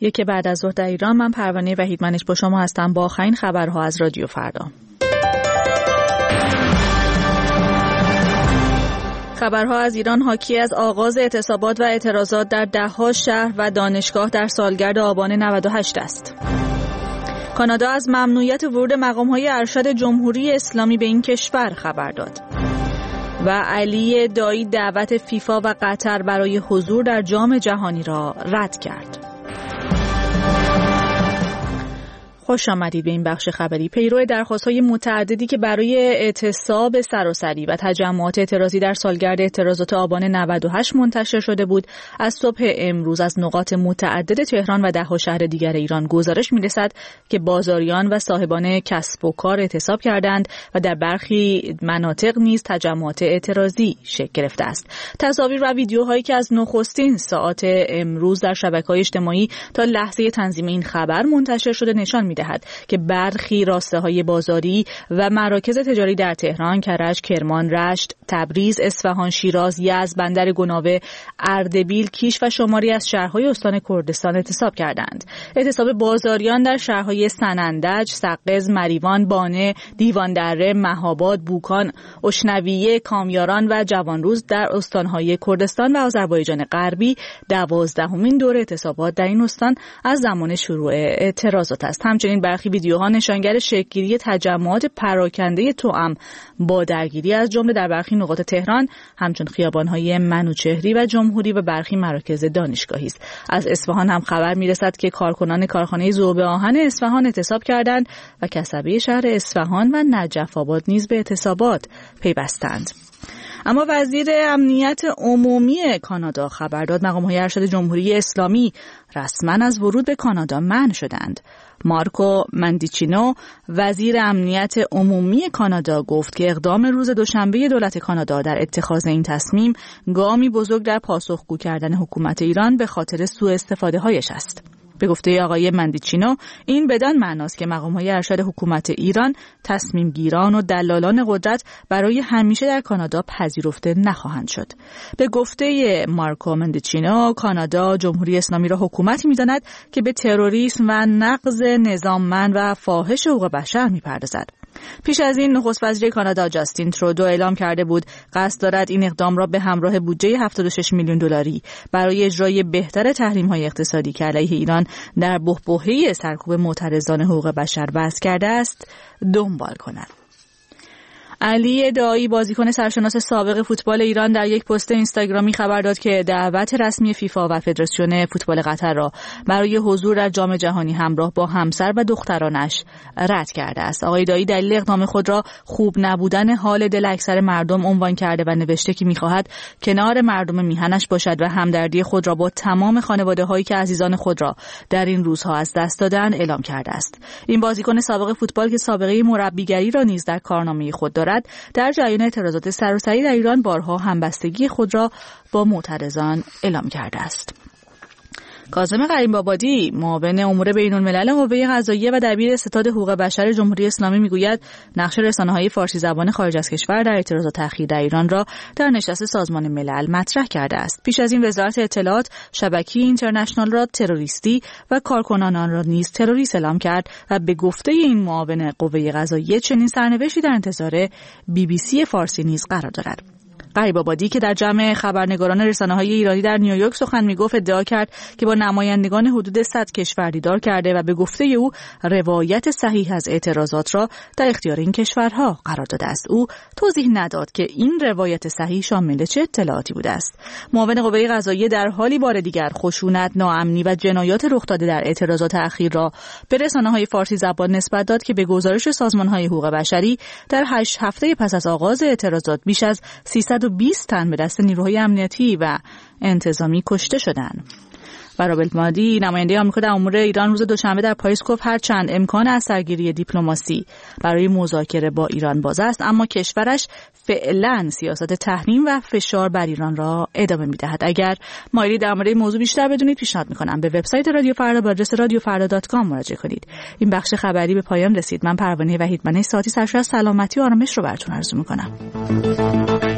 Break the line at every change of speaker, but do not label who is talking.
یک بعد از ظهر در ایران. من پروانه وحیدمنش با شما هستم با آخرین خبرها از رادیو فردا. خبرها از ایران حاکی از آغاز اعتصابات و اعتراضات در ده‌ها شهر و دانشگاه در سالگرد آبان 98 است. کانادا از ممنوعیت ورود مقام‌های ارشد جمهوری اسلامی به این کشور خبر داد. و علی دایی دعوت فیفا و قطر برای حضور در جام جهانی را رد کرد. خوش آمدید به این بخش خبری. پیرو درخواست‌های متعددی که برای اعتصاب سراسری و تجمعات اعتراضی در سالگرد اعتراضات آبان 98 منتشر شده بود، از صبح امروز از نقاط متعدد تهران و ده‌ها شهر دیگر ایران گزارش می‌رسد که بازاریان و صاحبان کسب و کار اعتصاب کردند و در برخی مناطق نیز تجمعات اعتراضی شکل گرفته است. تصاویر و ویدیوهایی که از نخستین ساعات امروز در شبکه‌های اجتماعی تا لحظه تنظیم این خبر منتشر شده نشان می‌دهد که برخی راسته‌های بازاری و مراکز تجاری در تهران، کرج، کرمان، رشت، تبریز، اصفهان، شیراز، یزد، بندر گناوه، اردبیل، کیش و شماری از شهرهای استان کردستان اعتصاب کردند. اعتصاب بازاریان در شهرهای سنندج، سقز، مریوان، بانه، دیواندره، مهاباد، بوکان، اشنویه، کامیاران و جوانروز در استانهای کردستان و آذربایجان غربی 12مین دوره اعتصابات در این استان از زمان شروع اعتراضات است. همچنین برخی ویدیوها نشانگر شکل‌گیری تجمعات پراکنده توأم با درگیری از جمله در برخی نقاط تهران، همچون خیابان‌های منوچهری و جمهوری و برخی مراکز دانشگاهی است. از اصفهان هم خبر می‌رسد که کارکنان کارخانه ذوب آهن اصفهان اعتصاب کردند و کسبه شهر اصفهان و نجف آباد نیز به اعتصابات پیوستند. اما وزیر امنیت عمومی کانادا خبر داد مقام‌های ارشد جمهوری اسلامی رسما از ورود به کانادا منع شدند. مارکو مندیچینو وزیر امنیت عمومی کانادا گفت که اقدام روز دوشنبه دولت کانادا در اتخاذ این تصمیم گامی بزرگ در پاسخگو کردن حکومت ایران به خاطر سوء استفاده هایش است. به گفته آقای مندیچینو این بدان معناست که مقام‌های ارشد حکومت ایران تصمیم گیران و دلالان قدرت برای همیشه در کانادا پذیرفته نخواهند شد. به گفته مارکو مندیچینو کانادا جمهوری اسلامی را حکومتی می‌داند که به تروریسم و نقض نظاممند و فاحش حقوق بشر می‌پردازد. پیش از این نخست وزیر کانادا جاستین ترودو اعلام کرده بود قصد دارد این اقدام را به همراه بودجه 76 میلیون دلاری برای اجرای بهتر تحریم‌های اقتصادی که علیه ایران در بحبوحه سرکوب معترضان حقوق بشر وضع کرده است دنبال کند. علی دایی بازیکن سرشناس سابق فوتبال ایران در یک پست اینستاگرامی خبر داد که دعوت رسمی فیفا و فدراسیون فوتبال قطر را برای حضور در جام جهانی همراه با همسر و دخترانش رد کرده است. آقای دایی دلیل اقدام خود را خوب نبودن حال دل اکثر مردم عنوان کرده و نوشته که می‌خواهد کنار مردم میهنش باشد و همدردی خود را با تمام خانواده‌هایی که عزیزان خود را در این روزها از دست دادند اعلام کرده است. این بازیکن سابق فوتبال که سابقه مربیگری را نیز در کارنامه خود دارد در جریان اعتراضات سراسری در ایران بارها همبستگی خود را با معترضان اعلام کرده است. کاظم غریب‌آبادی معاون امور بین‌الملل قوه قضاییه و دبیر ستاد حقوق بشر جمهوری اسلامی میگوید نقش رسانه‌های فارسی زبان خارج از کشور در اعتراضات اخیر در ایران را در نشست سازمان ملل مطرح کرده است. پیش از این وزارت اطلاعات شبکه اینترنشنال را تروریستی و کارکنان آن را نیز تروریست اعلام کرد و به گفته این معاون قوه قضاییه چنین سرنوشتی در انتظار BBC فارسی نیز قرار دارد. غریب‌آبادی که در جمع خبرنگاران رسانه‌های ایرانی در نیویورک سخن میگفت ادعا کرد که با نمایندگان حدود 100 کشور دیدار کرده و به گفته او روایت صحیح از اعتراضات را در اختیار این کشورها قرار داده است. او توضیح نداد که این روایت صحیح شامل چه اطلاعاتی بوده است. معاون قوه قضاییه در حالی بار دیگر خشونت، ناامنی و جنایات رخ داده در اعتراضات اخیر را به رسانه‌های فارسی زبان نسبت داد که به گزارش سازمان‌های حقوق بشری در 8 هفته پس از آغاز اعتراضات بیش از 320 تن به دست نیروهای امنیتی و انتظامی کشته شدند. و رابرت مادی نماینده آمریکا در امور ایران روز دوشنبه در پاریس گفت هرچند امکان اثرگیری دیپلماسی برای مذاکره با ایران باز است اما کشورش فعلا سیاست تحریم و فشار بر ایران را ادامه می‌دهد. اگر مایلی در مورد موضوع بیشتر بدونید پیشنهاد می‌کنم به وبسایت رادیو فردا با آدرس radiofarda.com مراجعه کنید. این بخش خبری به پایان رسید. من پروانه وحیدمنش ساعتی سرشار از سلامتی و آرامش رو براتون آرزو می‌کنم.